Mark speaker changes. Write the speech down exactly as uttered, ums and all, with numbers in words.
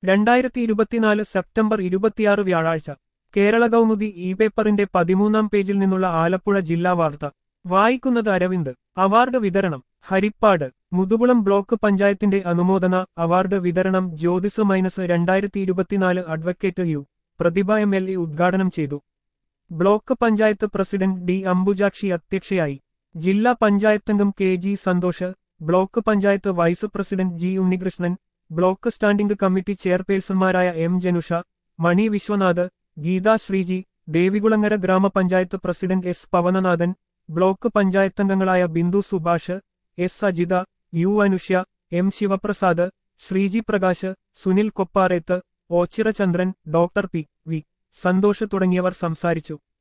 Speaker 1: രണ്ടായിരത്തി ഇരുപത്തിനാല് സെപ്റ്റംബർ ഇരുപത്തിയാറ് വ്യാഴാഴ്ച കേരള കൗമുദി ഇ പേപ്പറിന്റെ പതിമൂന്നാം പേജിൽ നിന്നുള്ള ആലപ്പുഴ ജില്ലാ വാർത്ത വായിക്കുന്നത് അരവിന്ദ്. അവാർഡ് വിതരണം ഹരിപ്പാട്. മുതുകുളം ബ്ലോക്ക് പഞ്ചായത്തിന്റെ അനുമോദന അവാർഡ് വിതരണം ജ്യോതിസ് മൈനസ് രണ്ടായിരത്തി ഇരുപത്തിനാല് advocate U Prathibha M L A ഉദ്ഘാടനം ചെയ്തു. Block panchayat president D Ambujakshi അധ്യക്ഷയായി. ജില്ലാ പഞ്ചായത്തംഗം K G Santhosh, block panchayat vice president G Unnikrishnan, block standing committee ചെയർപേഴ്സൺമാരായ M Janusha, മണി വിശ്വനാഥ്, ഗീതാ ശ്രീജി, ദേവികുളങ്ങര ഗ്രാമപഞ്ചായത്ത് president S Pavananathan, block പഞ്ചായത്തംഗങ്ങളായ Bindu Subhash, S Ajitha, U Anushya, M Sivaprasad, Sreeji Prakash, Sunil Kopparethu, Ochira ചന്ദ്രൻ, ഡോക്ടർ പി വി സന്തോഷ് തുടങ്ങിയവർ സംസാരിച്ചു.